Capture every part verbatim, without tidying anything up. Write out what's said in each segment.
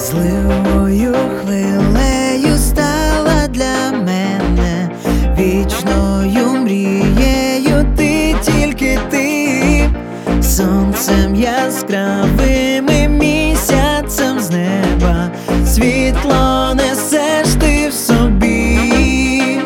Зливою хвилею стала для мене, вічною мрією ти, тільки ти, сонцем яскравим і місяцем з неба, світло несеш ти в собі,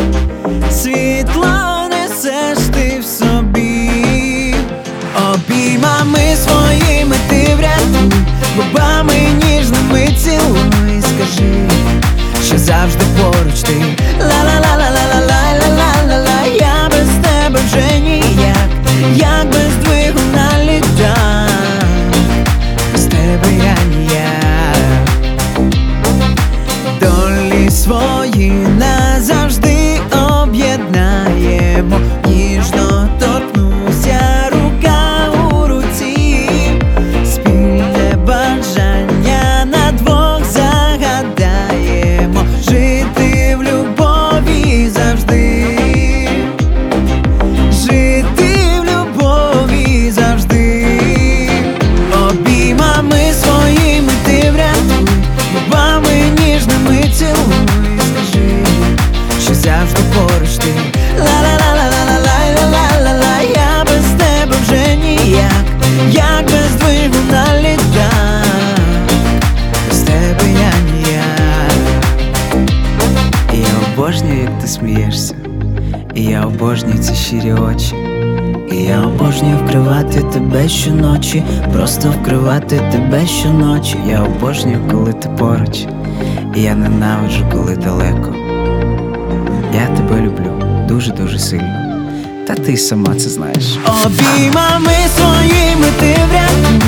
світло несеш ти в собі, обіймами своїми ти врятуй, губами ніжними цілуй, скажи, що завжди поруч ти. Ла-ла-ла-ла-ла-ла-ла-ла-ла-ла. Я без тебе вже ніяк, як без двигуна літак, без тебе я ніяк. Долі свої назавжди об'єднаємо, ніжно торкнуся, рука у руці, спільне бажання на двох загадаємо, жити в любові завжди, жити в любові завжди, обіймами своїми ти врятуй, губами ніжними цілуй, скажи, що завжди поруч ти. Ла-ла-ла-ла-ла-ла-ла-ла-ла. Я без тебе вже ніяк, як без двигуна літак, без тебе я ніяк. І я обожнюю, як ти смієшся, і я обожнюю ці щирі очі, і я обожнюю вкривати тебе щоночі, просто вкривати тебе щоночі. Я обожнюю, коли ти поруч, і я ненавиджу, коли далеко. Я тебе люблю дуже-дуже сильно, та ти сама це знаєш. Обіймами своїми ти врятуй,